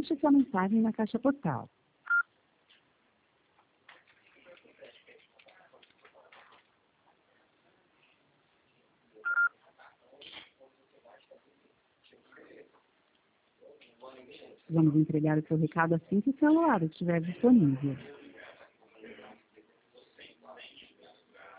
deixe sua mensagem na caixa postal. Vamos entregar o seu recado assim que o celular estiver disponível.